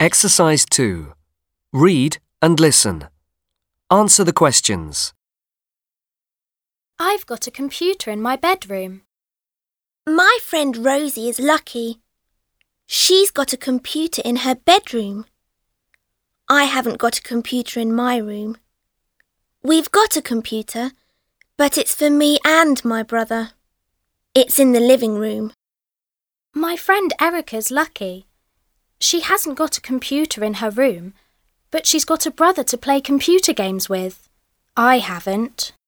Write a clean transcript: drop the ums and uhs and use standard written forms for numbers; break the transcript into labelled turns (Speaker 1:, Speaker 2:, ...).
Speaker 1: Exercise 2. Read and listen. Answer the questions.
Speaker 2: I've got a computer in my bedroom.
Speaker 3: My friend Rosie is lucky. She's got a computer in her bedroom. I haven't got a computer in my room. We've got a computer, but it's for me and my brother. It's in the living room.
Speaker 2: My friend Erica's lucky. She hasn't got a computer in her room, but she's got a brother to play computer games with. I haven't.